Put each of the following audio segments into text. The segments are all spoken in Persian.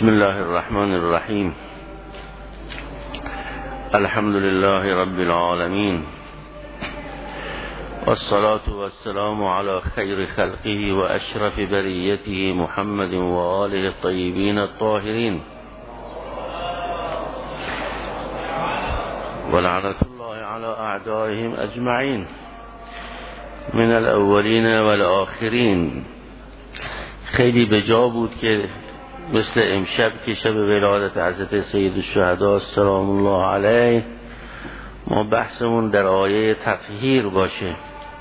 بسم الله الرحمن الرحیم. الحمد لله رب العالمین والصلاة والسلام على خیر خلقه و اشرف بریته محمد و آله الطیبین الطاهرین ولعنة الله على اعدائهم اجمعین من الاولین والآخرین. خیلی بجا بود که مثل امشب که شب ولادت حضرت سید الشهدا سلام الله علیه ما بحثمون در آیه تطهیر باشه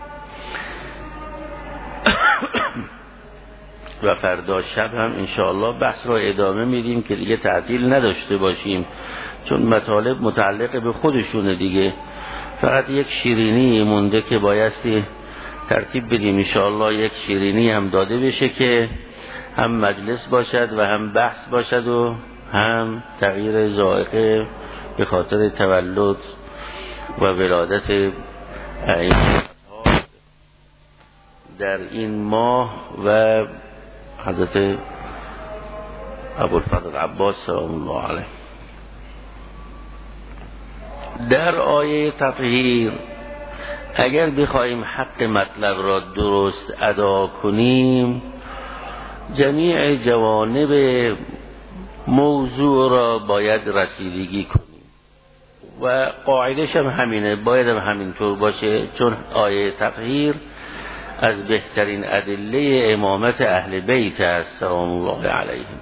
و فردا شب هم انشاءالله بحث را ادامه میدیم که دیگه تعطیل نداشته باشیم، چون مطالب متعلق به خودشونه دیگه. فقط یک شیرینی مونده که بایستی ترتیب بدیم انشاءالله. یک شیرینی هم داده بشه که هم مجلس باشد و هم بحث باشد و هم تغییر ذائقه به خاطر تولد و ولادت ائمه در این ماه و حضرت ابوالفضل عباس سلام الله علیه. در آیه تطهیر اگر بخوایم حق مطلب را درست ادا کنیم، جمیع جوانب موضوع را باید رسیدگی کنیم و قاعدش هم همینه، باید هم همینطور باشه، چون آیه تطهیر از بهترین ادله امامت اهل بیت است سلام الله علیهم.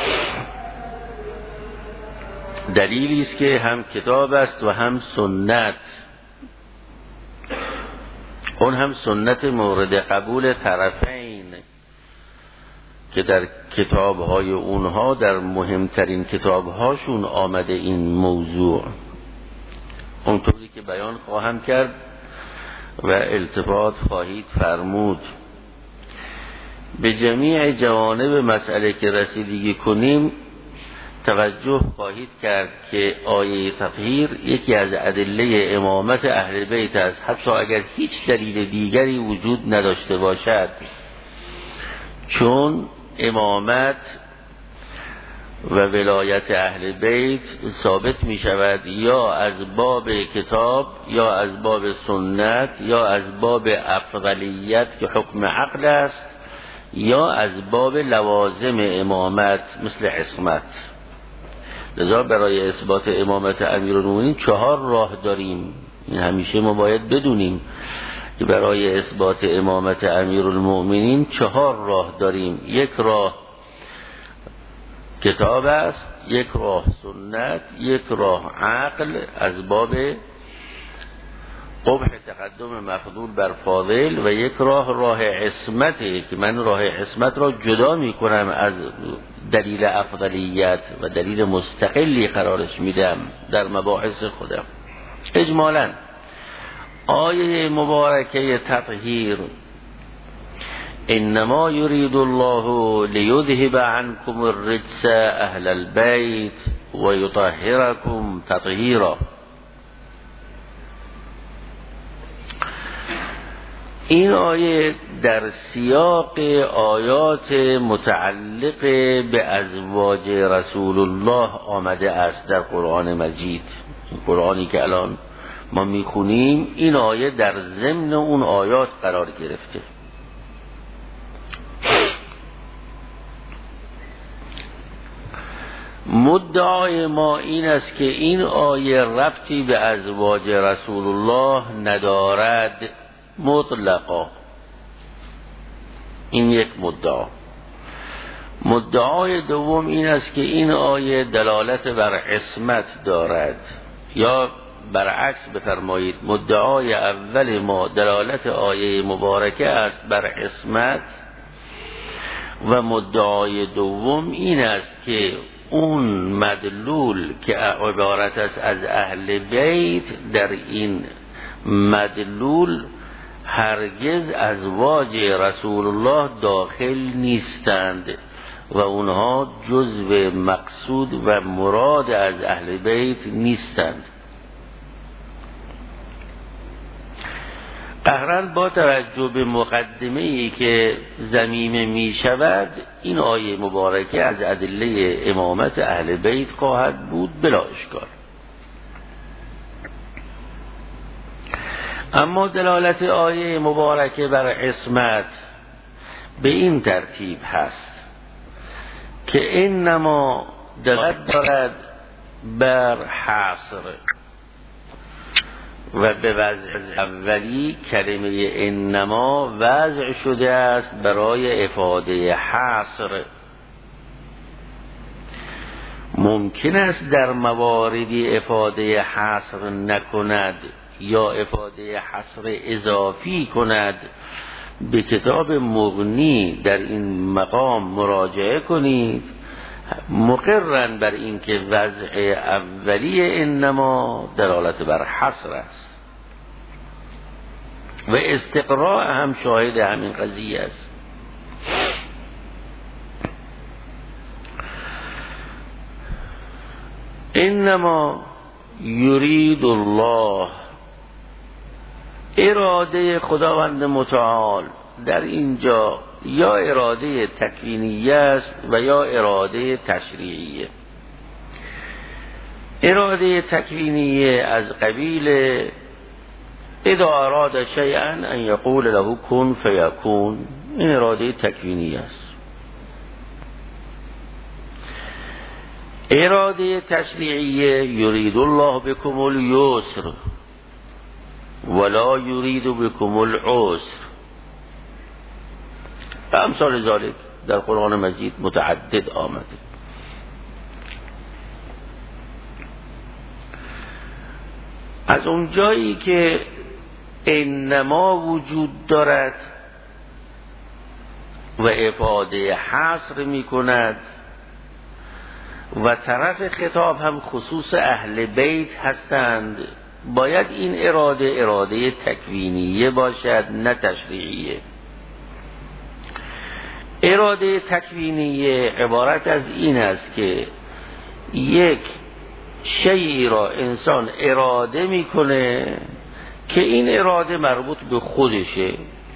دلیلی است که هم کتاب است و هم سنت، اون هم سنت مورد قبول طرفین که در کتاب‌های اونها در مهمترین کتاب‌هاشون آمده این موضوع، اونطوری که بیان خواهم کرد و التفات خواهید فرمود. به جمیع جوانب مسئله که رسیدگی کنیم توجه خواهید کرد که آیه تطهیر یکی از ادله امامت اهل بیت است، حتی اگر هیچ دلیل دیگری وجود نداشته باشد، چون امامت و ولایت اهل بیت ثابت می شود یا از باب کتاب یا از باب سنت یا از باب افضلیت که حکم عقل است یا از باب لوازم امامت مثل عصمت. لذا برای اثبات امامت امیرالمومنین 4 راه داریم. این همیشه ما باید بدونیم که برای اثبات امامت امیرالمومنین 4 راه داریم. یک راه کتاب است، یک راه سنت، یک راه عقل از باب قبح تقدم مفضول بر فاضل، و یک راه عصمته که من راه عصمت را جدا می کنم از دلیل افضلیت و دلیل مستقلی قرارش میدم در مباحث خودم. اجمالاً آیه مبارکه تطهیر انما یرید الله لیذهب عنکم الرجس اهل البیت و یطهرکم تطهیرا، این آیه در سیاق آیات متعلق به ازواج رسول الله آمده است در قرآن مجید. قرآنی که الان ما میخونیم این آیه در ضمن اون آیات قرار گرفته. مدعای ما این است که این آیه ربطی به ازواج رسول الله ندارد مطلقا. این یک مدعا. مدعای دوم این است که این آیه دلالت بر عصمت دارد، یا برعکس بفرمایید مدعای اول ما دلالت آیه مبارکه است بر عصمت و مدعای دوم این است که اون مدلول که عبارت است از اهل بیت در این مدلول هرگز ازواج رسول الله داخل نیستند و اونها جزو مقصود و مراد از اهل بیت نیستند. قهرن با توجه به مقدمه‌ای که ضمیمه می شود، این آیه مبارکه از ادله امامت اهل بیت خواهد بود بلا اشکال. اما دلالت آیه مبارکه بر عصمت به این ترتیب هست که انما دلالت دارد بر حصر و به وضع اولی کلمه انما وضع شده است برای افاده حصر. ممکن است در مواردی افاده حصر نکند یا افاده حصر اضافی کند. به کتاب مغنی در این مقام مراجعه کنید، مقرن بر این که وضع اولی انما دلالت بر حصر است و استقراء هم شاهد همین قضیه است. انما یرید الله، اراده خداوند متعال در اینجا یا اراده تکوینیه است و یا اراده تشریعیه. اراده تکوینیه از قبیل اذا اراد شیئا ان یقول له کن فیکون، این اراده تکوینیه است. اراده تشریعیه یرید الله بكم اليسر ولا یرید بكم العسر. و امثال ذالک در قرآن مجید متعدد آمده. از اون جایی که انما وجود دارد و افاده حصر می کند و طرف خطاب هم خصوص اهل بیت هستند، باید این اراده تکوینیه باشد نه تشریعیه. اراده تکوینیه عبارت از این است که یک شیئی را انسان اراده میکنه که این اراده مربوط به خودشه،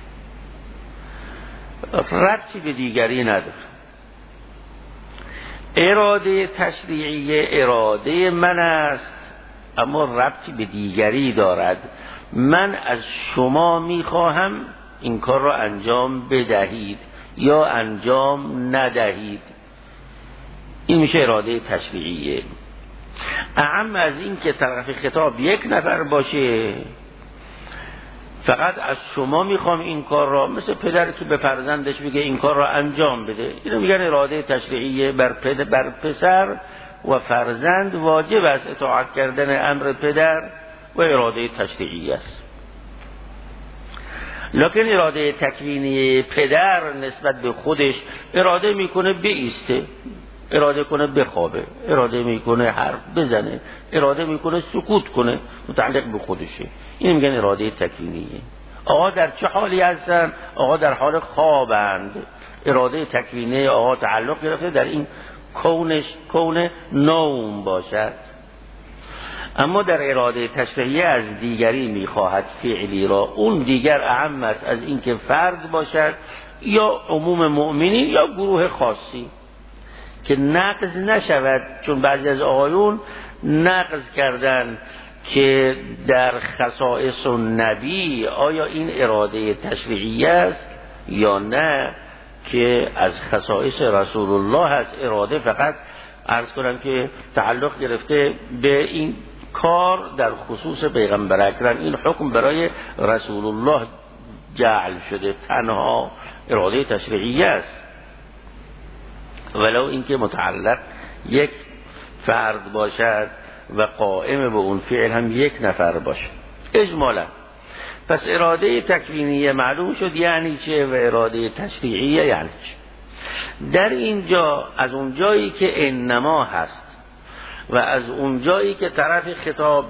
ربطی به دیگری نداره. اراده تشریعیه اراده من است اما ربطی به دیگری دارد. من از شما میخواهم این کار را انجام بدهید یا انجام ندهید. این میشه اراده تشریعیه. اهم از این که طرف خطاب یک نفر باشه، فقط از شما میخوام این کار را، مثل پدر که به فرزندش بگه این کار را انجام بده، اینو میگن اراده تشریعیه. بر پسر و فرزند واجب است اطاعت کردن امر پدر و اراده تشریعیه است. لکن اراده تکوینی پدر نسبت به خودش اراده میکنه بایسته، اراده کنه بخوابه، اراده میکنه حرف بزنه، اراده میکنه سکوت کنه، متعلق به خودشه. این میگن اراده تکوینیه. آقا در چه حالی هستن؟ آقا در حال خوابند. اراده تکوینی آقا تعلق گرفته در این کون نوم باشد. اما در اراده تشریعیه از دیگری میخواهد فعلی را، اون دیگر اهم است از این که فرد باشد یا عموم مؤمنین یا گروه خاصی که نقض نشود. چون بعضی از آقایون نقض کردن که در خصائص النبی آیا این اراده تشریعیه است یا نه که از خصائص رسول الله هست. اراده فقط عرض کنم که تعلق گرفته به این کار در خصوص پیغمبر اکرم، این حکم برای رسول الله جعل شده، تنها اراده تشریعیه است، ولو اینکه متعلق یک فرد باشد و قائم به اون فعل هم یک نفر باشد اجمالا. پس اراده تکوینیه معلوم شد یعنی چه و اراده تشریعیه یعنی چه. در اینجا از اون جایی که انما هست و از اون جایی که طرف خطاب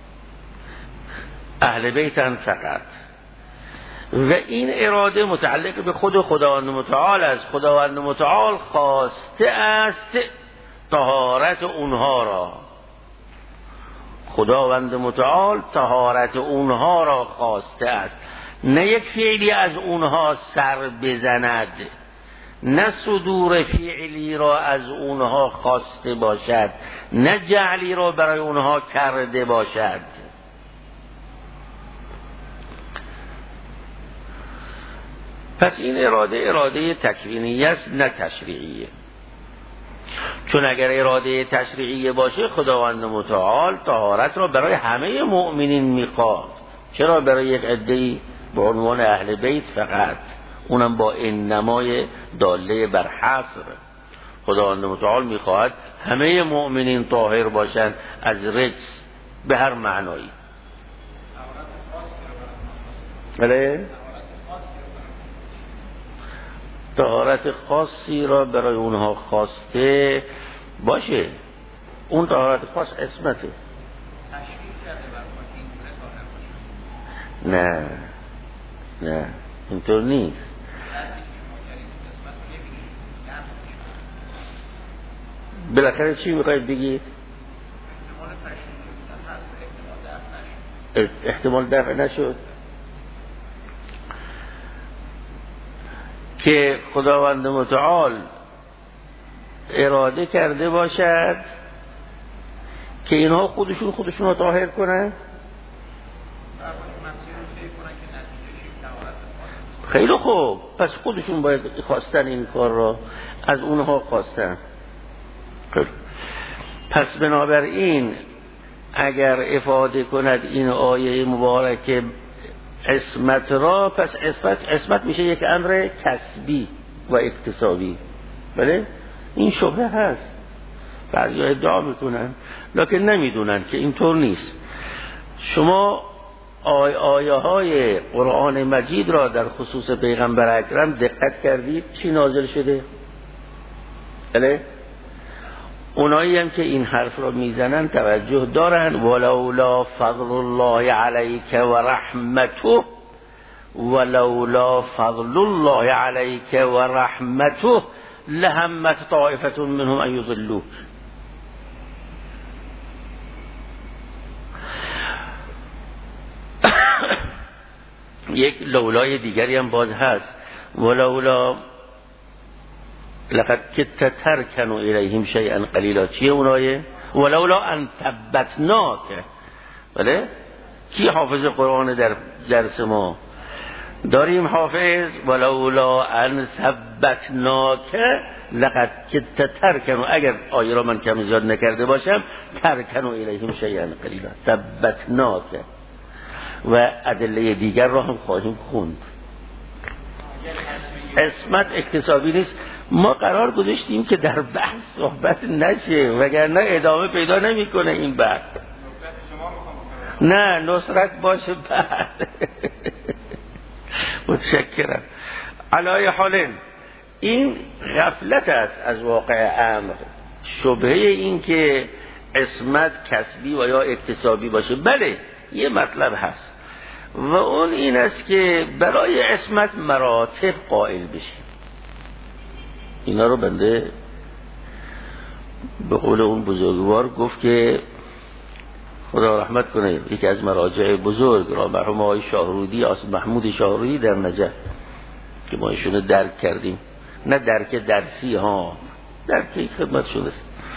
اهل بیتن فقط و این اراده متعلق به خود خداوند متعال است، خداوند متعال خواسته است طهارت اونها را، خداوند متعال طهارت اونها را خواسته است. نه یک فعلی از اونها سر بزند، نه صدور فعلی را از اونها خواسته باشد، نه جعلی را برای اونها کرده باشد. پس این اراده تکوینی است نه تشریعیه. چون اگر اراده تشریعیه باشه خداوند متعال طهارت را برای همه مؤمنین میخواد. چرا برای یک عده‌ای به عنوان اهل بیت فقط، اونم با انمای داله بر حصر؟ خداوند متعال میخواهد همه مؤمنین طاهر باشند از رجس به هر معنایی. بله؟ طهارت خاصی را برای اونها خواسته باشه. اون طهارت خاص عصمته. نه اینطور نیست. بالاخره چی میخواید بگید؟ احتمال دفع نشد که خداوند متعال اراده کرده باشد که اینها خودشون رو طاهر کنن. خیلی خوب، پس خودشون باید خواستن این کار را، از اونها خواستن. پس بنابراین اگر افاده کند این آیه مبارکه عصمت را، پس عصمت میشه یک امر کسبی و اکتسابی. بله؟ این شبهه هست، بعضی ادعا میکنن لکن نمیدونن که اینطور نیست. شما آیه های قرآن مجید را در خصوص پیغمبر اکرم دقت کردید چی نازل شده؟ بله؟ اونایی هم که این حرف را میزنن توجه دارن. ولولا فضل الله علیک و رحمته، ولولا فضل الله علیک و رحمته لهمت طائفة منهم ان یضلوک. یک لولای دیگری هم باز هست، ولولا لقد كنت تركن الیهم شیئا قلیلا. چیه اون آیه؟ ولولا ان ثبتناک. بله؟ کی حافظ قرآن در درس ما؟ داریم حافظ. ولولا ان ثبتناک لقد كنت تركن، اگر آیه را من کم زیاد نکرده باشم، تركن الیهم شیئا قلیلا ثبتناک. و ادله دیگر را هم خواهیم خوند. عصمت اکتسابی نیست. ما قرار گذاشتیم که در بحث صحبت نشه، وگرنه ادامه پیدا نمیکنه این بحث. نه نصرت باشه بعد. متشکرم. علای حال این غفلت است از واقع امر. شبهه این که عصمت کسبی و یا اکتسابی باشه، بله یه مطلب هست و اون این است که برای عصمت مراتب قائل بشیم. اینا رو بنده به قول اون بزرگوار گفت که خدا رحمت کنه، یکی از مراجع بزرگ را مرحوم آقای شاهرودی، محمود شاهرودی در نجف، که ما ایشونو درک کردیم، نه درک درسی ها، درک خدمت شده.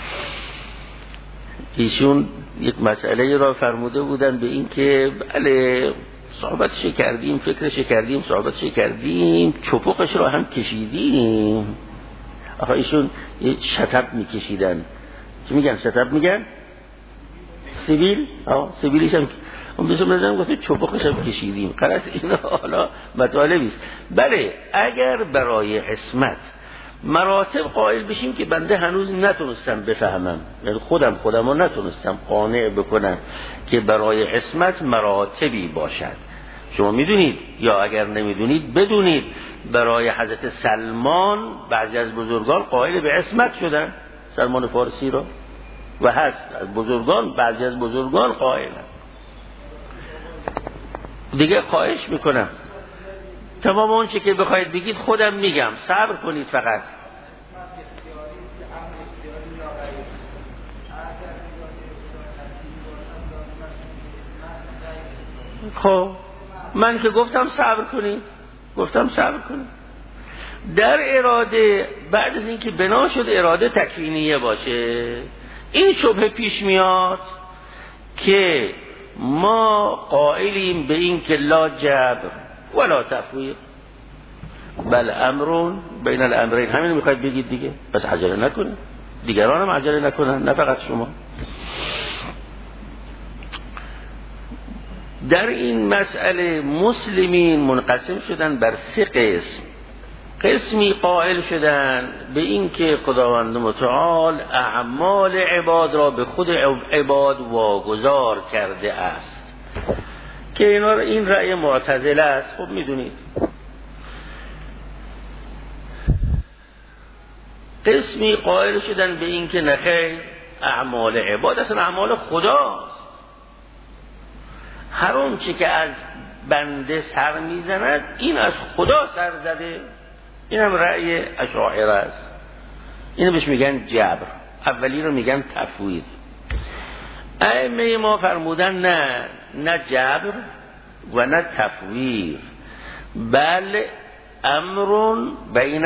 ایشون یک مسئله را فرموده بودن به این که بله صحبتش کردیم، فکرش کردیم، صحبتش کردیم، چپقش را هم کشیدیم. آخه ایشون شطب میکشیدن. چی میگن؟ شطب میگن؟ سیبیل؟ سیبیلیش هم اون بسیم نزدن گفته چپقش هم کشیدیم. قرص اینا حالا مطالبیست. بله اگر برای عصمت مراتب قائل بشیم که بنده هنوز نتونستم بفهمم، یعنی خودم رو نتونستم قانع بکنم که برای عصمت مراتبی باشد. شما میدونید یا اگر نمیدونید بدونید برای حضرت سلمان بعضی از بزرگان قائل به عصمت شدن، سلمان فارسی را، و هست از بزرگان، بعضی از بزرگان قائلن. دیگه خواهش میکنم تمام اون چی که بخواید بگید خودم میگم، صبر کنید فقط. خب من که گفتم صبر کنید، در اراده بعد از اینکه بنا شد اراده تکوینیه باشه، این شبهه پیش میاد که ما قائلیم به این که لا جبر ولا تفویض بل امر بین الامرین. همین میخواید بگید دیگه، بس عجله نکنید، دیگران هم عجله نکنن، نه فقط شما. در این مسئله مسلمین منقسم شدن بر 3 قسم. قسمی قائل شدن به این که خداوند متعال اعمال عباد را به خود عباد واگذار کرده است، که این رأی معتزله است. خب میدونید. قسمی قائل شدن به این که نخیر، اعمال عباد اصلا اعمال خداست، هر اون چی که از بنده سر میزند این از خدا سر زده. این هم رأی اشاعره است، اینو بهش میگن جبر، اولی رو میگن تفویض. ائمه ما فرمودن نه جبر و نه تفویض، بل امر بین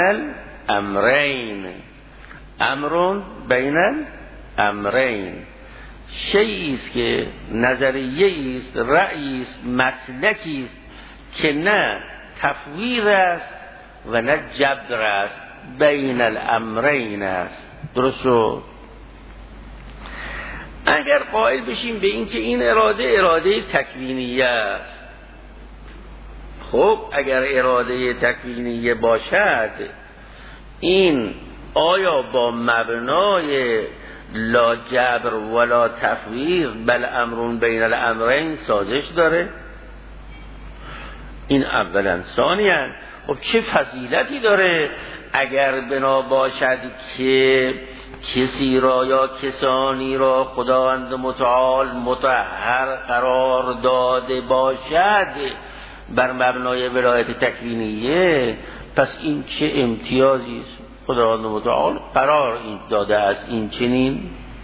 الامرین، شیئی است که نظریه‌ای است، رأیی است، مسلکی است که نه تفویض است و نه جبر است، بین الامرین است. درست شد؟ اگر قائل بشیم به این که این اراده تکوینیه است، خب اگر اراده تکوینیه باشد، این آیا با مبنای لا جبر ولا تفویض بل امر بین الامرین سازش داره؟ این اولا. ثانیاً خب چه فضیلتی داره اگر بنا باشد که کسی را یا کسانی را خداوند متعال مطهر قرار داده باشد بر مبنای ولایت تکوینیه؟ پس این چه امتیازی است خداوند متعال قرار این داده است این چنین.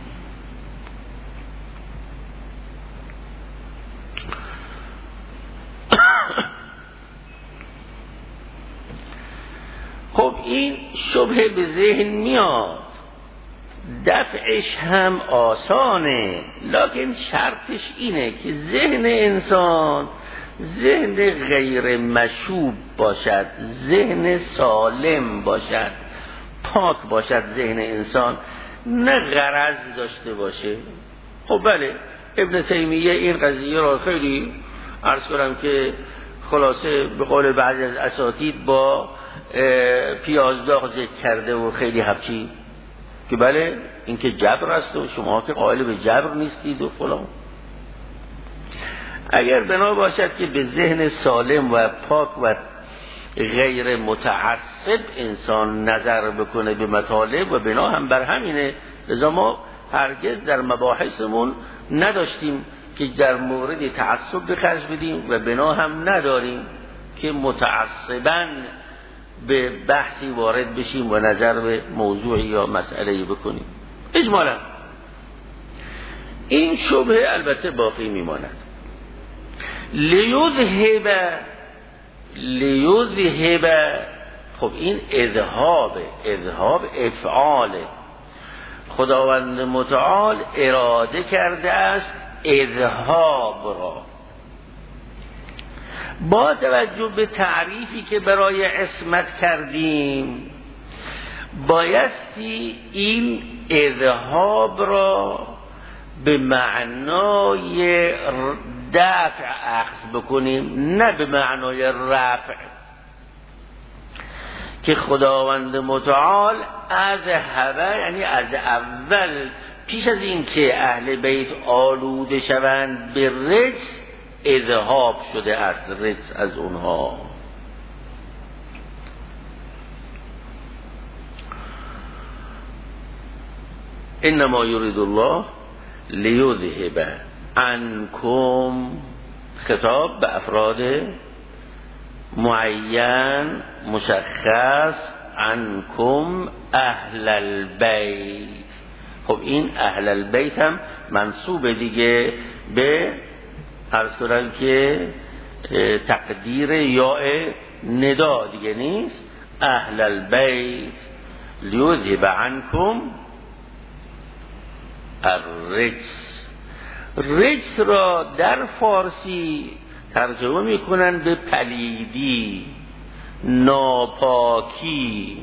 خب این شبهه به ذهن میاد، دفعش هم آسانه، لکن شرطش اینه که ذهن انسان ذهن غیر مشوب باشد، ذهن سالم باشد، پاک باشد ذهن انسان، نه غرض داشته باشه. خب بله، ابن تیمیه این قضیه را خیلی عرض کنم که خلاصه به قول بعضی از اساتید با پیازداغ ذکر کرده و خیلی حبچی که بله این که جبر است و شما که قائل به جبر نیستید و فلان. اگر بنا باشد که به ذهن سالم و پاک و غیر متعصب انسان نظر بکنه به مطالب و بنا هم بر همینه، لذا ما هرگز در مباحثمون نداشتیم که در مورد تعصب به خرج بدیم و بنا هم نداریم که متعصباً به بحثی وارد بشیم و نظر به موضوعی یا مسئله‌ای بکنیم. اجمالاً این شبهه البته باقی میماند. لیذهب، خب این اذهاب افعاله، خداوند متعال اراده کرده است اذهاب را. با توجه به تعریفی که برای عصمت کردیم بایستی این اذهاب را به معنای دفع اخذ بکنیم، نه به معنای رفع، که خداوند متعال از هوا یعنی از اول پیش از این که اهل بیت آلوده شوند به رجس اذهاب شده است، رجس از اونها. انما یرید الله لیذهب عنکم، خطاب به افراد معین مشخص، عنکم اهل البیت. خب این اهل البیت هم منصوب دیگه به عرض کنم که تقدیر یا ندا دیگه نیست. اهل البیت لیذهب عنکم الرجس. رجس را در فارسی ترجمه میکنن به پلیدی، ناپاکی.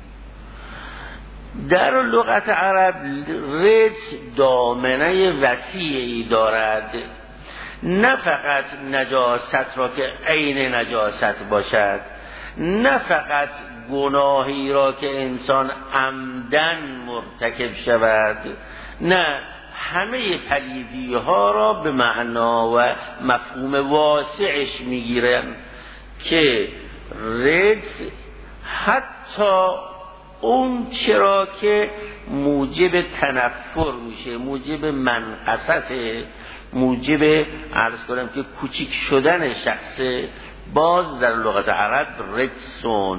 در لغت عرب رجس دامنه وسیعی دارد، نه فقط نجاست را که عین نجاست باشد، نه فقط گناهی را که انسان عمدن مرتکب شود، نه همه پلیدی ها را به معنا و مفهوم واسعش میگیرن که رجس حتی اون چرا که موجب تنفر میشه، موجب منقصت، موجب عرض کنم که کوچیک شدن شخص، باز در لغت عرب رجسون.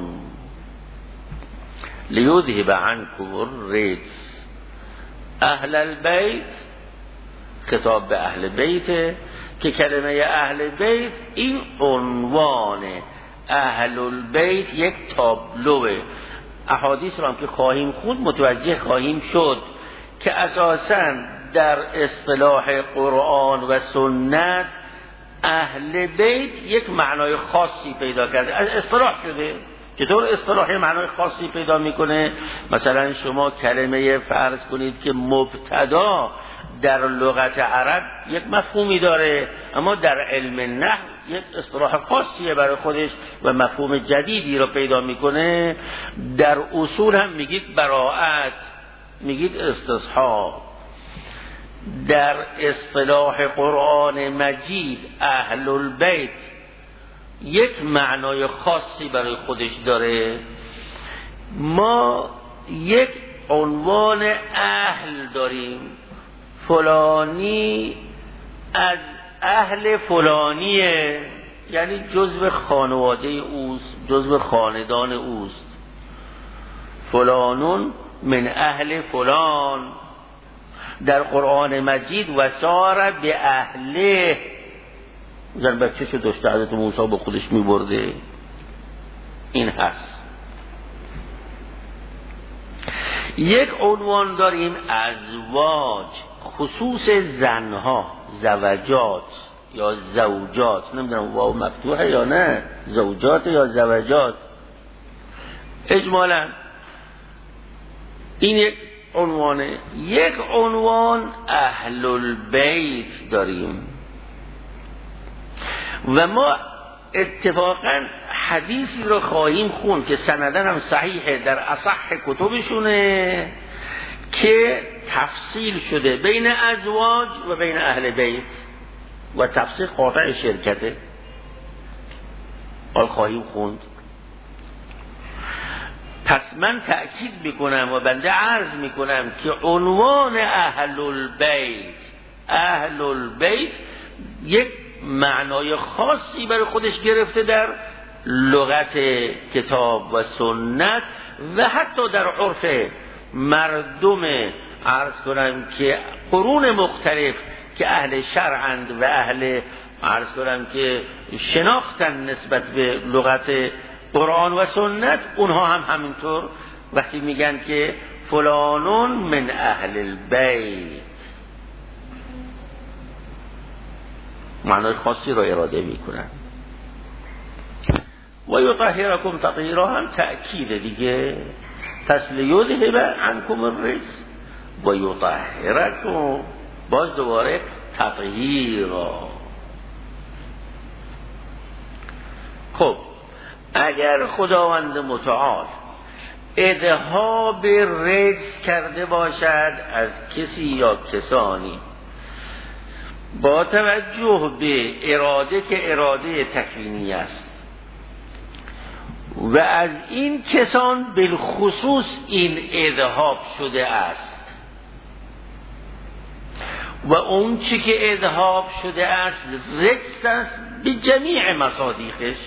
لیذهب عنکم الرجس. اهل البیت خطاب به اهل بیت که کلمه اهل بیت این عنوان اهل البیت یک تابلوه. احادیث را هم که خواهیم خوند متوجه خواهیم شد که اساساً در اصطلاح قرآن و سنت اهل بیت یک معنای خاصی پیدا کرده، از اصطلاح شده. چطور اصطلاحی معنای خاصی پیدا میکنه؟ مثلا شما کلمه فرض کنید که مبتدا در لغت عرب یک مفهومی داره، اما در علم نحو یک اصطلاح خاصیه برای خودش و مفهوم جدیدی رو پیدا میکنه. در اصول هم میگید براءت، میگید استصحاب. در اصطلاح قرآن مجید اهل البیت یک معنای خاصی برای خودش داره. ما یک عنوان اهل داریم، فلانی از اهل فلانیه، یعنی جزو خانواده اوست، جزو خاندان اوست. فلانون من اهل فلان. در قرآن مجید وسار به اهله، در بچه شو داشته حضرت موسی با خودش میبرده، این هست. یک عنوان داریم ازواج، خصوص زنها، زوجات یا زوجات، نمیدونم واو مفتوحه یا نه، زوجات یا زوجات. اجمالا این یک عنوانه. یک عنوان اهل البیت داریم و ما اتفاقا حدیثی رو خواهیم خوند که سندن هم صحیحه، در اصح کتبشونه، که تفصیل شده بین ازواج و بین اهل بیت و تفصیل قاطع شرکته. حال خواهیم خوند. پس من تأکید میکنم و بنده عرض میکنم که عنوان اهل البیت یک معنای خاصی برای خودش گرفته در لغت کتاب و سنت و حتی در عرف مردم، عرض کنم که قرون مختلف که اهل شرعند و اهل، عرض کنم که شناختن نسبت به لغت قرآن و سنت، اونها هم همینطور وقتی میگن که فلانون من اهل البیت معنای خاصی را اراده میکنن. و یطهرکم تطهیرا هم تأکید دیگه، پس لیذهب عنکم الرجس و یطهرکم، باز دوباره تطهیرا. خب اگر خداوند متعال اذهاب رجس کرده باشد از کسی یا کسانی با توجه به اراده که اراده تکوینی است و از این کسان بالخصوص این اذهاب شده است و اون چی که اذهاب شده است رجس است به جمیع مصادیقش،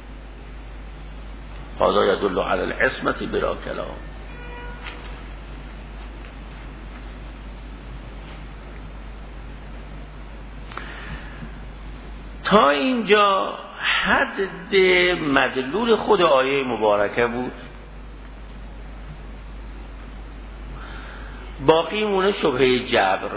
هذا يدل على العصمة بلا كلام. تا اینجا حد مدلول خود آیه مبارکه بود. باقی مونه شبهه جبر.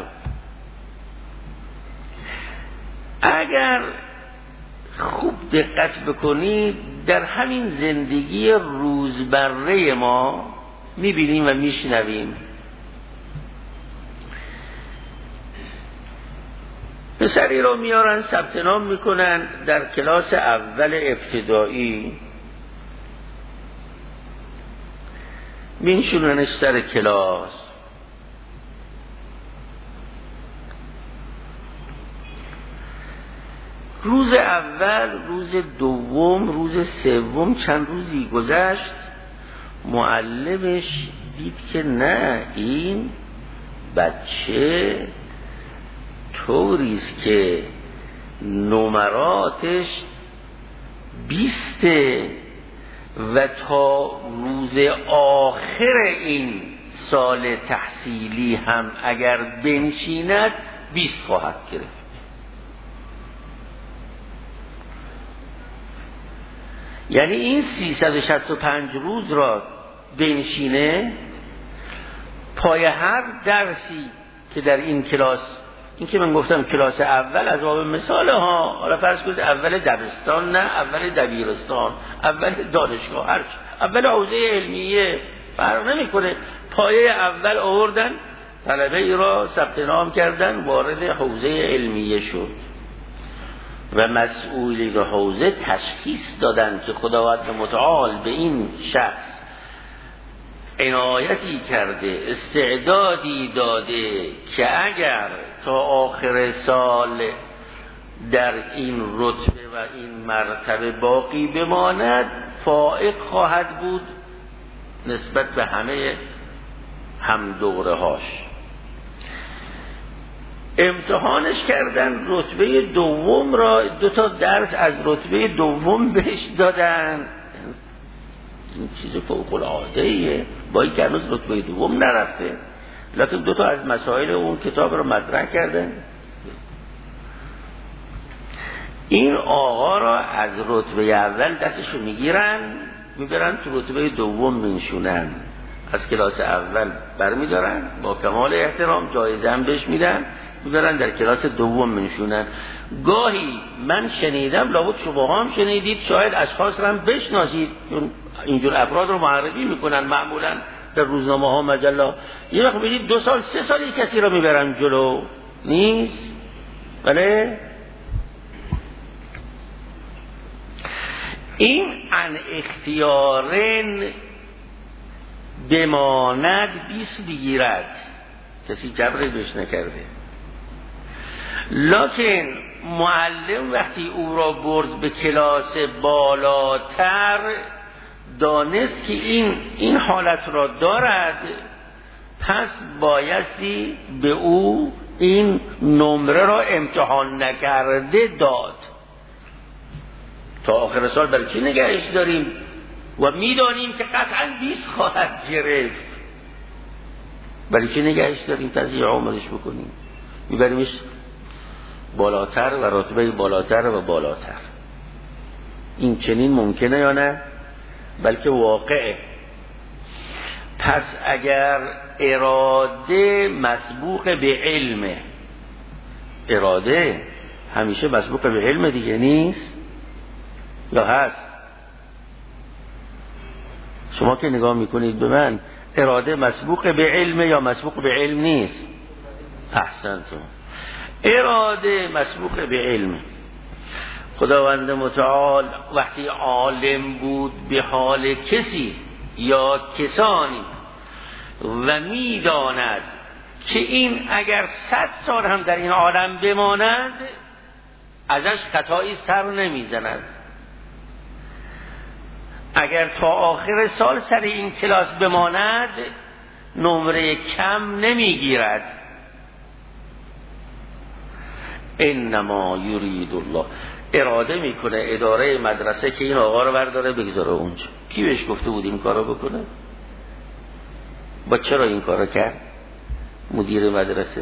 اگر خوب دقت بکنید در همین زندگی روزمره ما میبینیم و میشنویم پسری رو میارن ثبت نام میکنن در کلاس اول ابتدایی، مینشوننش سر کلاس، روز اول، روز دوم، روز سوم، چند روزی گذشت، معلمش دید که نه، این بچه طوریست که نمراتش 20 و تا روز آخر این سال تحصیلی هم اگر بنشیند 20 خواهد گرفت. یعنی این 365 روز را بنشینه، پای هر درسی که در این کلاس، این که من گفتم کلاس اول از باب مثال ها، حالا فرض کنید اول دبستان، نه اول دبیرستان، اول دانشگاه، هر اول حوزه علمیه، فرق نمیکنه، پایه اول آوردن، طلبه ای را ثبت نام کردن، وارد حوزه علمیه شد و مسئولی حوزه تشخیص دادن که خداوند متعال به این شخص عنایتی کرده، استعدادی داده که اگر تا آخر سال در این رتبه و این مرتبه باقی بماند فائق خواهد بود نسبت به همه هم دوره هاش. امتحانش کردن، رتبه دوم را 2 تا درس از رتبه دوم بهش دادن. این چیز فوق العاده ایه، با این که هنوز رتبه دوم نرفته، لکن 2 تا از مسائل اون کتاب رو مطرح کردن. این آقا را از رتبه اول دستشو میگیرن، میبرن تو رتبه دوم منشونن، از کلاس اول برمیدارن، با کمال احترام جایزه هم بهش میدن، میبرن در کلاس دوم منشونن. گاهی من شنیدم، لابد شما هم شنیدید، شاید اشخاص رو هم بشناسید، اینجور افراد رو معرفی میکنن معمولا در روزنامه ها، مجله. یه وقت میدید 2 سال 3 سال یک کسی رو میبرن جلو، نیست؟ بله؟ این ان اختیارن بماند 20 بگیرد، کسی جبری بهش نکرده. لکن معلم وقتی او را برد به کلاس بالاتر، دانست که این حالت را دارد، پس بایستی به او این نمره را امتحان نکرده داد. تا آخر سال برای چی نگهش داریم و میدانیم که قطعا 20 خواهد گرفت؟ برای چی نگهش داریم؟ تضییع عمرش بکنیم، میبریمش بالاتر و رتبه بالاتر و بالاتر. این چنین ممکنه یا نه؟ بلکه واقعه. پس اگر اراده مسبوق به علمه، اراده همیشه مسبوق به علم دیگه نیست یا هست؟ شما که نگاه میکنید به من، اراده مسبوق به علم یا مسبوق به علم نیست؟ احسنتون، اراده مسبوق به علم. خداوند متعال وقتی عالم بود به حال کسی یا کسانی و میداند که این اگر 100 سال هم در این عالم بماند ازش خطایی سر نمیزند، اگر تا آخر سال سر این کلاس بماند نمره کم نمیگیرد. انما یرید الله، اراده میکنه اداره مدرسه که این آقا رو برداره بگذاره اونجا. کی بهش گفته بود این کارو بکنه؟ با چرا این کارو کرد مدیر مدرسه؟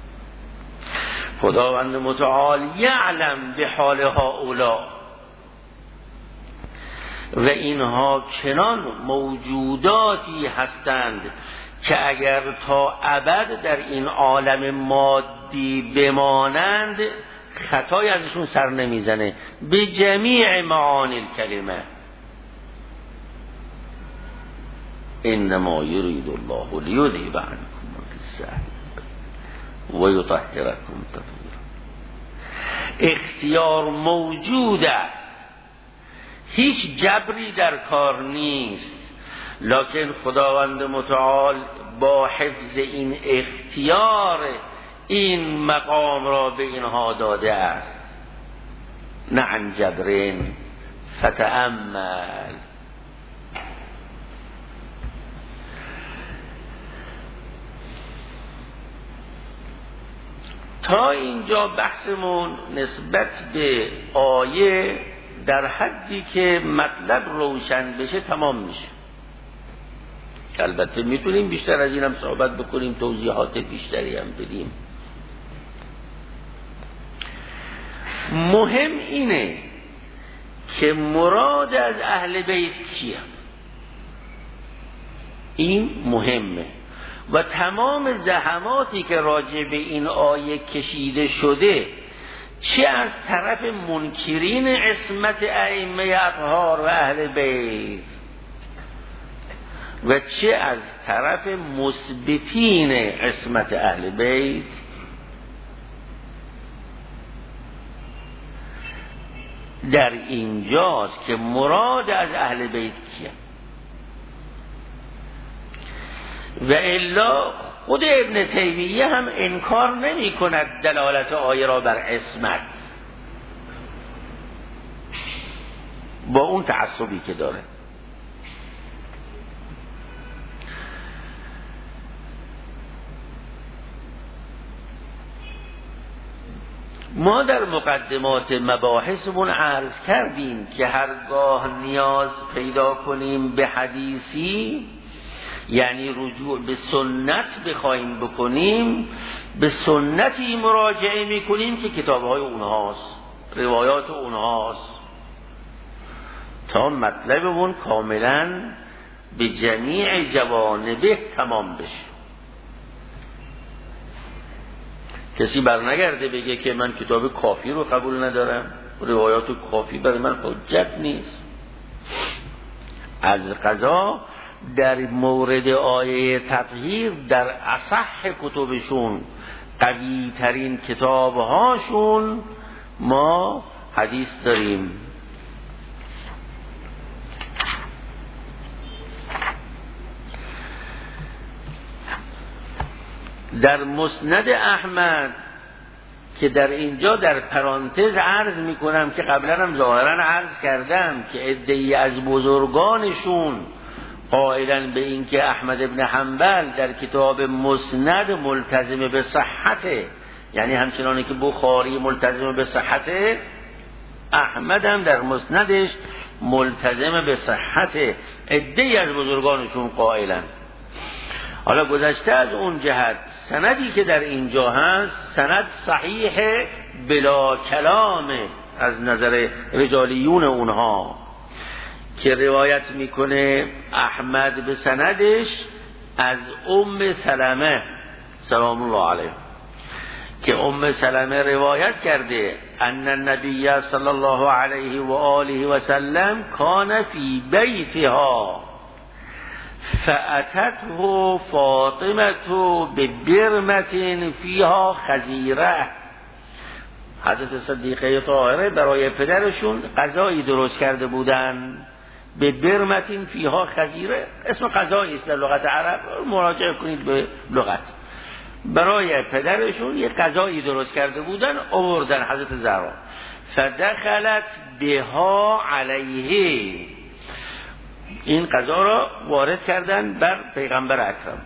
خداوند متعال یعلم به حال هؤلاء، و اینها چنان موجوداتی هستند که اگر تا ابد در این عالم مادی بمانند خطای ازشون سر نمیزنه به جمیع معانی الکلمه. انما یرید الله لیذهب عنکم الرجس و یطهرکم تطهیرا. اختیار موجود است، هیچ جبری در کار نیست، لکن خداوند متعال با حفظ این اختیار این مقام را به اینها داده است. نه عن جبرین فتأمل. تا اینجا بحثمون نسبت به آیه در حدی که مطلب روشن بشه تمام میشه. البته میتونیم بیشتر از اینم صحبت بکنیم، توضیحات بیشتری هم بدیم. مهم اینه که مراد از اهل بیت کیه، این مهمه و تمام زحماتی که راجع به این آیه کشیده شده، چه از طرف منکرین عصمت ائمه اطهار و اهل بیت و چه از طرف مثبتین عصمت اهل بیت، در اینجاست که مراد از اهل بیت کیه. و الا خود ابن تیمیه هم انکار نمی کند دلالت آیه را بر عصمت، با اون تعصبی که داره. ما در مقدمات مباحثمون عرض کردیم که هرگاه نیاز پیدا کنیم به حدیثی، یعنی رجوع به سنت بخوایم بکنیم، به سنتی مراجعه میکنیم که کتابهای اونهاست، روایات اونهاست، تا مطلبمون کاملا به جمیع جوانبه تمام بشه. کسی برنگرده بگه که من کتاب کافی رو قبول ندارم، روایات کافی برای من حجت نیست. از قضا در مورد آیه تطهیر در اصح کتبشون، قوی ترین کتابهاشون ما حدیث داریم. در مسند احمد که در اینجا در پرانتز عرض میکنم که قبلا هم ظاهرا عرض کردم که عده‌ای از بزرگانشون قائلن به این که احمد ابن حنبل در کتاب مسند ملتزم به صحته، یعنی همچنانی که بخاری ملتزم به صحته، احمد هم در مسندش ملتزم به صحته. عده‌ای از بزرگانشون قائلن. حالا گذشته از اون جهت، سندی که در اینجا هست سند صحیح بلا کلامه از نظر رجالیون اونها، که روایت میکنه احمد به سندش از ام سلمه سلام الله علیه، که ام سلمه روایت کرده ان النبی صلی الله علیه و آله و سلم کان فی بیتها فأتته فاطمه ببرمة فیها خزیره. حضرت صدیقه طاهره برای پدرشون غذایی درست کرده بودن، به برمة فیها خزیره، اسم غذایی است در لغت عرب، مراجعه کنید به لغت. برای پدرشون یه غذایی درست کرده بودن، آوردن حضرت زهرا، فدخلت بها علیه، این غذا را وارد کردن بر پیغمبر اکرم.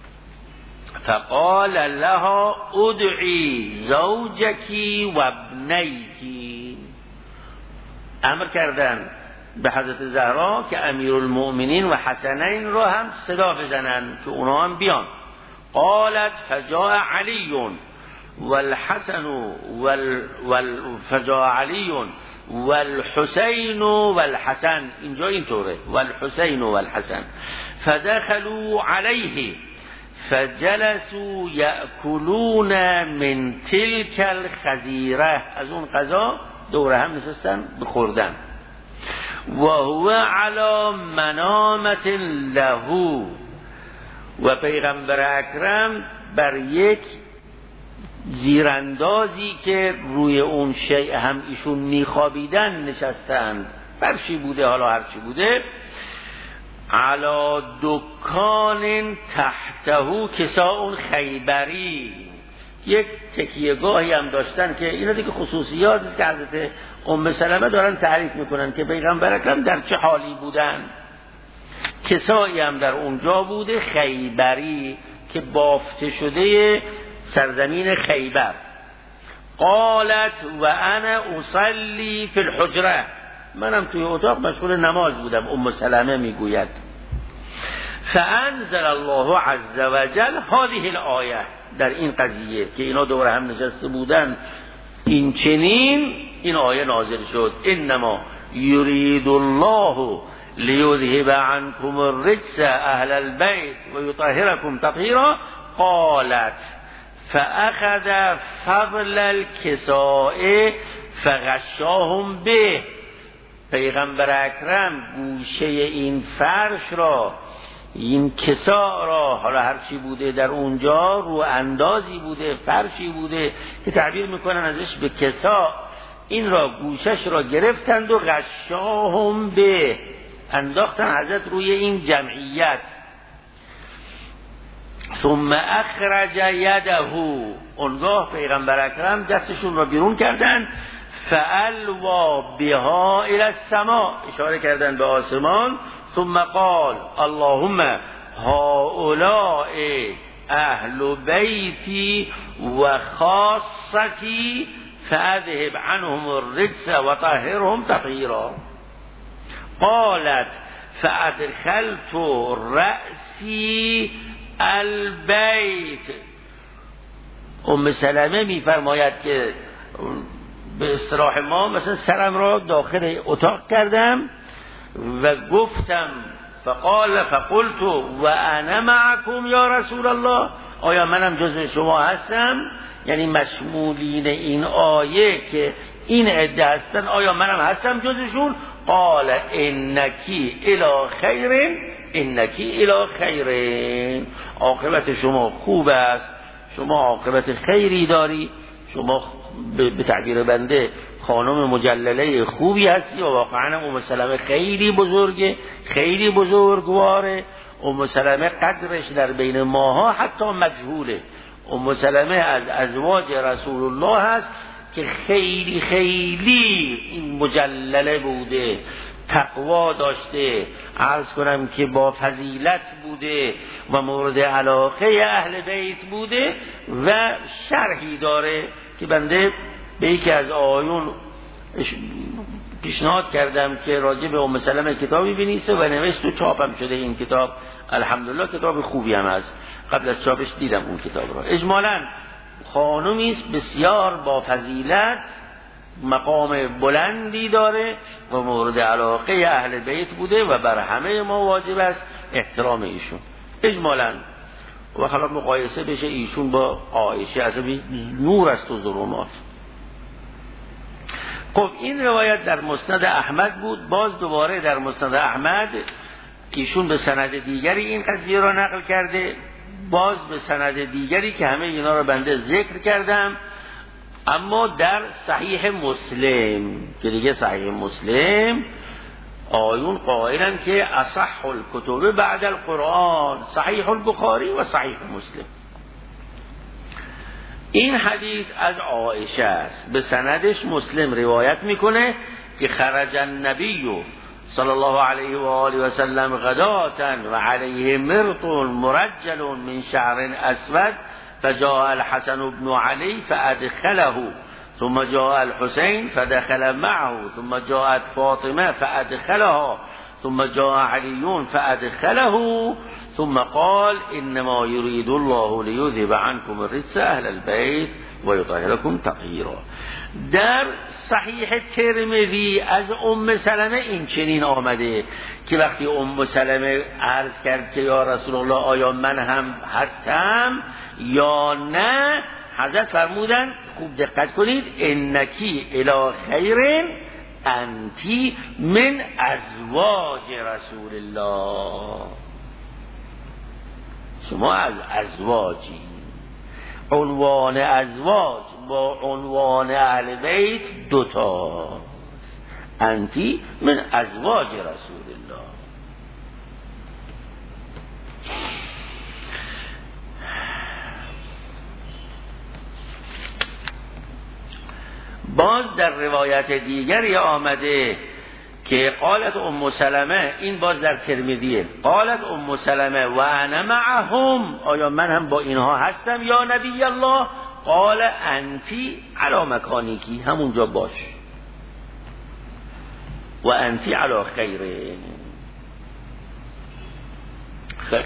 فقال لها ادعی زوجکی و ابنیکی، امر کردن به حضرت زهرا که امیرالمؤمنین و حسنین را هم صدا بزنن که اونا هم بیان. قالت فجاء علی والحسن فجاء علی والحسین والحسن، اینجا اینطوره والحسین والحسن، فدخلوا علیه فجلسوا یأکلون من تلک الخزیره، از اون غذا دوره هم نشستن بخوردن. و هو علی منامت له، و پیغمبر اکرم بر یک زیراندازی که روی اون شیء هم ایشون میخوابیدن نشستند، فرشی بوده حالا هرچی بوده. علی دکان تحته کساء خیبری، یک تکیه‌گاهی هم داشتن که اینا دیگه خصوصیاتی است که حضرت ام سلمه دارن تعریف میکنن که پیغمبر اکرم در چه حالی بودن. کسایی هم در اونجا بوده خیبری که بافته شده سرزمین خیبر. قالت و انا اصلی فی الحجره، منم توی اتاق مشغول نماز بودم. ام سلمه میگوید فانزل الله عز وجل هذه الآیه، در این قضیه که اینا دور هم نشسته بودن این چنین، این آیه نازل شد انما یرید الله لیذهب عنکم الرجس اهل البیت و یطهرکم تطهیرا. قالت فاخذ فضل الکساء فغشاهم به، پیغمبر اکرم گوشه این فرش را، این کسا را، حالا هرچی بوده در اونجا، رو اندازی بوده، فرشی بوده که تعبیر میکنن ازش به کسا، این را گوشش را گرفتند و غشاهم به، انداختن حضرت روی این جمعیت. ثم اخرج یده، اونگاه پیغمبر اکرم دستشون را بیرون کردن. فالوا بها الى السماء، اشاره کردن به آسمان. ثم قال اللهم هؤلاء اهل بیتی و خاصتی فاذهب عنهم الرجس و طهرهم تطهیرا. قالت فادخلت رأسی البیت، ام سلمه میفرماید که به اصطلاح ما مثلا سرم را داخل اتاق کردم و گفتم فقلت و انا معکم یا رسول الله، آیا منم جزء شما هستم؟ یعنی مشمولین این آیه که این عده هستن، آیا منم هستم جزشون؟ قال انکی الی خیر، انکی الی خیر، عاقبت شما خوب است، شما عاقبت خیری داری، شما به تعبیر بنده خانم مجلله خوبی هستی. و واقعا ام سلمه خیلی بزرگه، خیلی بزرگواره. ام سلمه قدرش در بین ماها حتی مجهوله. ام سلمه از ازواج رسول الله هست که خیلی خیلی این مجلله بوده، تقوا داشته، عرض کنم که با فضیلت بوده و مورد علاقه اهل بیت بوده. و شرحی داره که بنده به یکی از آیون پیشنهاد کردم که راجع به ام سلمه کتابی بنویسه و نوشت و چاپم شده این کتاب، الحمدلله کتاب خوبی هم هست. قبل از چاپش دیدم اون کتاب را. اجمالاً خانومی است بسیار با فضیلت، مقام بلندی داره و مورد علاقه اهل بیت بوده و بر همه ما واجب است احترام ایشون اجمالاً. و حالا مقایسه بشه ایشون با عایشه، اصلا نور است و ظلمات. خب این روایت در مسند احمد بود. باز دوباره در مسند احمد ایشون به سند دیگری این قضیه را نقل کرده، باز به سند دیگری که همه اینا را بنده ذکر کردم. اما در صحیح مسلم که دیگه صحیح مسلم آیون قائلن که اصح الکتب بعد القرآن صحیح البخاری و صحیح مسلم. این حدیث از عایشه است، به سندش مسلم روایت میکنه که خرج النبی صلی الله علیه و آله و سلم غداة و علیه مرط مرجل من شعر اسود فجاء الحسن بن علی فادخله ثم جاء الحسين فدخل معه ثم جاءت فاطمه فادخلها ثم جاء علي فادخله ثم قال انما يريد الله لیذهب عنكم الرجس اهل البيت و یطهرکم تطهیرا. در صحیح ترمذی از ام سلمه این چنین آمده که وقتی ام سلمه عرض کرد که یا رسول الله آیا من هم هستم یا نه، حضرت فرمودن خوب دقت کنید انکی الی خیر انتی من ازواج رسول الله، شما از ازواجی. عنوان ازواج با عنوان اهل بیت دوتا، انتی من ازواج رسول الله. باز در روایت دیگری آمده که قالت ام سلمه، این باز در ترمذیه، قالت ام سلمه و انا معهم، آیا من هم با اینها هستم یا نبی الله؟ قال انتی علی مکانیکی، همونجا باش، و انتی علی خیر. خیر.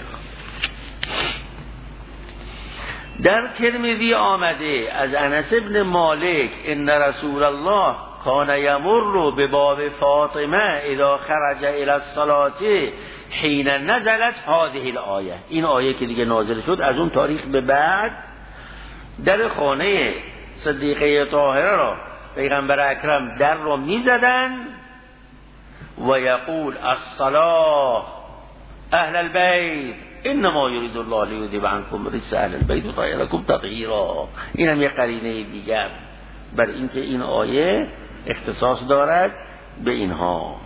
در ترمذی آمده از انس بن مالک ان رسول الله کان یمر بباب فاطمه اذا خرج الى الصلاه حين نزلت هذه الآیه. این آیه که دیگه نازل شد از اون تاریخ به بعد در خانه صدیقه طاهره را پیغمبر اکرم در را میزدن و یقول الصلاه اهل البیت انما یرید الله لیذهب عنکم الرجس اهل البیت و یطهرکم تطهیرا. این هم یک قرینه دیگر بر اینکه این آیه اختصاص دارد به اینها.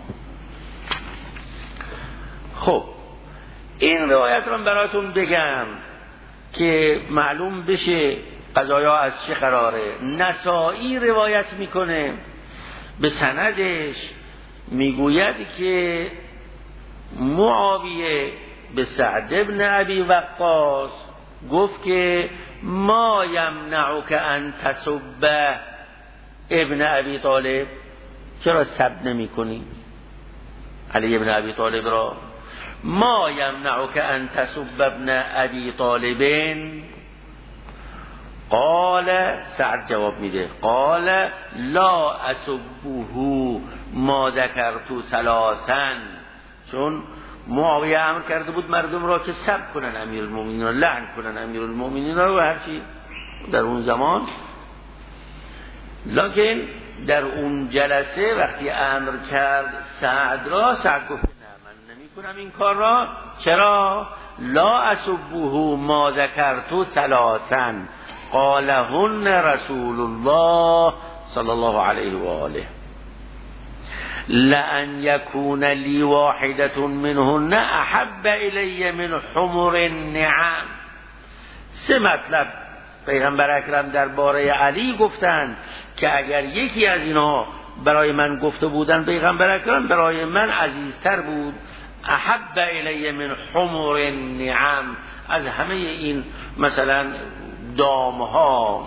خب این روایت رو براتون بگم که معلوم بشه قضایا از چه قراره. نسائی روایت میکنه به سندش، میگوید که معاویه به سعد ابن ابی وقاص گفت که ما یمنعک ان تسب ابن ابی طالب، چرا سب نمی کنی علی ابن ابی طالب را؟ ما یمنعک ان تسب ابن ابی طالب؟ قال سعد جواب میده قال لا اسبه ما ذکرت ثلاثا، چون معاویه امر کرده بود مردم را که سب کنن امیرالمومنین را، لعن کنن امیرالمومنین را و هرچی در اون زمان. لکن در اون جلسه وقتی امر کرد سعد را، سعد گفت نه من نمی کنم این کار را. چرا؟ لا اسبه ما ذکرت ثلاثا قالهن رسول الله صلی الله علیه و آله لأن يكون لي واحدة منهن احب الی من حمر النعم. سه مطلب پیغمبر اکرم درباره علی گفتند که اگر یکی از اینها برای من گفته بودن پیغمبر اکرم برای من عزیزتر بود. احب الی من حمر النعم، از همه این مثلا دامها.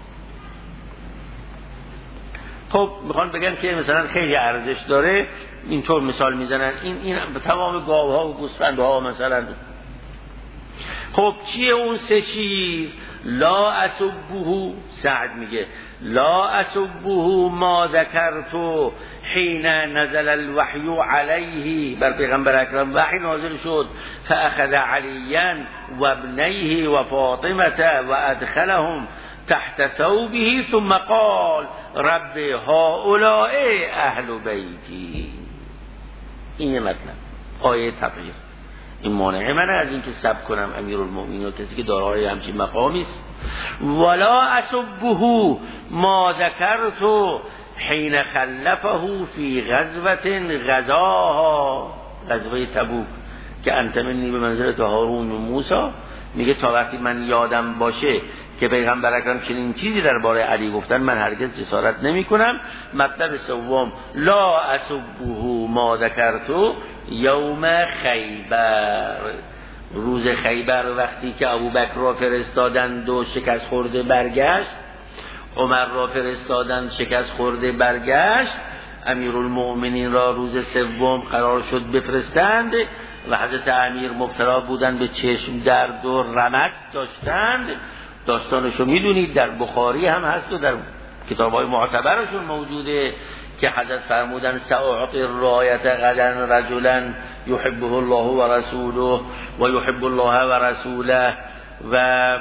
خب میخوان بگن که مثلا خیلی ارزش داره، اینطور مثال میزنن این تمام گاوها و گوسفندها مثلا. خب چیه اون سه چیز؟ لا اسبه، سعد میگه لا اسبه ما ذکرت حين نزل الوحی علیه، بر پیغمبر اکرم وحی نازل شد. فاخذ علیا و ابنیه و فاطمه و ادخلهم تحت ثوبه ثم قال رب هؤلاء اهل بیتی. این مطلب آیه تطهیر. این مانع من از این که سب کنم امیرالمومنین و کسی که دارای همچین مقامی است. ولا اسبه ما ذکرت حين خلفه فی غزوه غزاها، غزوه تبوک که انت منی به منزلت هارون و موسی. میگه تا وقتی من یادم باشه که پیغمبر اکرم چنین چیزی درباره علی گفتن من هرگز جسارت نمی کنم. مطلب سوم لا اسبه ما ذکرت یوم خیبر، روز خیبر وقتی که ابوبکر را فرستادند و شکست خورده برگشت، عمر را فرستادند شکست خورده برگشت، امیرالمؤمنین را روز سوم قرار شد بفرستند. و حضرت امیر مبتلا بودن به چشم درد و رمد داشتند. داستانشو میدونید، در بخاری هم هست و در کتاب‌های معتبرشون موجوده که حضرت فرمودن سأعطي الرایت غدا رجلا يحبه الله و رسوله و يحب الله و رسوله و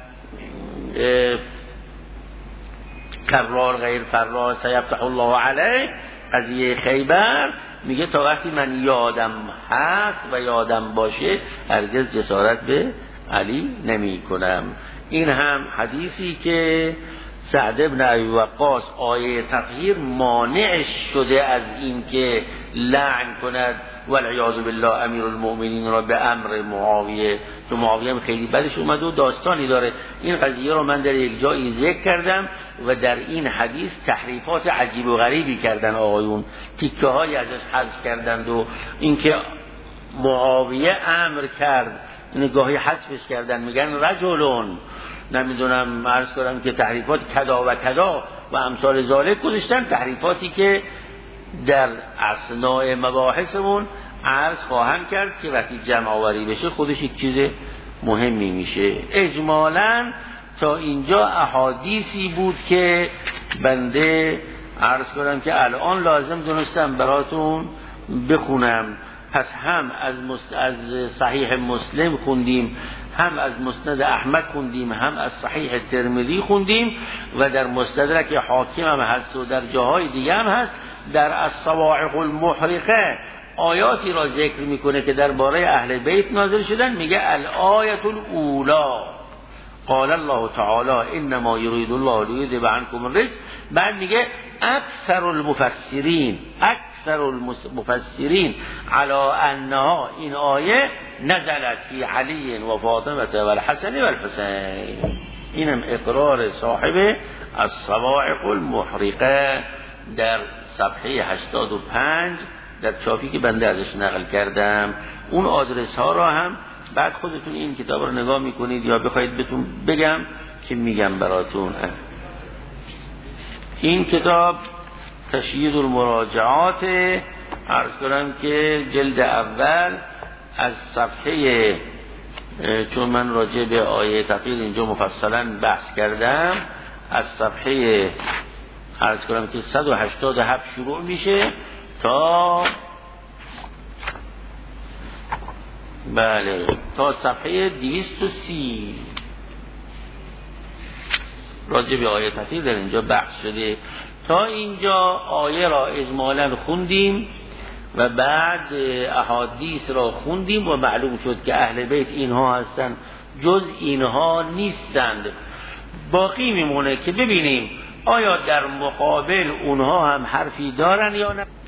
کرار غیر فرار سیفتح الله علیه. قضیه خیبر میگه تا وقتی من یادم هست و یادم باشه هرگز جسارت به علی نمی کنم. این هم حدیثی که سعد بن ابی وقاص آیه تطهیر مانعش شده از این که لعن کند والعیاذ بالله امیر المؤمنین را به امر معاویه، تو معاویه هم خیلی بدش اومد و داستانی داره. این قضیه رو من در یک جایی ذکر کردم و در این حدیث تحریفات عجیب و غریبی کردن آقایون، تیکه های ازش حذف کردند و اینکه معاویه امر کرد نگاهی حذفش کردن، میگن رجلون نمیدونم عرض کنم که تحریفات کدا و کدا و امثال ذالک گذاشتن، تحریفاتی که در اثناء مباحثمون عرض خواهم کرد که وقتی جمع آوری بشه خودش یک چیز مهمی میشه. اجمالاً تا اینجا احادیثی بود که بنده عرض کنم که الان لازم دونستم براتون بخونم. پس هم از صحیح مسلم خوندیم، هم از مسند احمد خوندیم، هم از صحیح ترمذی خوندیم و در مستدرک حاکم هم هست و در جاهای دیگه هم هست. در الصواعق المحرقه آیاتی را ذکر میکنه که درباره اهل بیت نازل شدن. میگه الآیة الاولی قال الله تعالی انما یرید الله لیذهب عنکم الرجس. بعد میگه اکثر المفسرین علی انها، این آیه نزلت فی علی و فاطمه و الحسن و الحسین. اینم اقرار صاحب الصواعق المحرقه در صفحه 85 در چاپی که بنده ازش نقل کردم. اون آدرس ها را هم بعد خودتون این کتاب رو نگاه میکنید یا بخواید بهتون بگم که میگم براتون. این کتاب تشیید المراجعات، عرض کنم که جلد اول از صفحه، چون من راجع به آیه تطهیر اینجا مفصلا بحث کردم، از صفحه عرض کنم که 187 شروع میشه تا تا صفحه 230 راجع به آیه تطهیر در اینجا بحث شده. تا اینجا آیه را اجمالا خوندیم و بعد احادیث را خوندیم و معلوم شد که اهل بیت اینها هستند، جز اینها نیستند. باقی میمونه که ببینیم آیا در مقابل اونها هم حرفی دارن یا نه.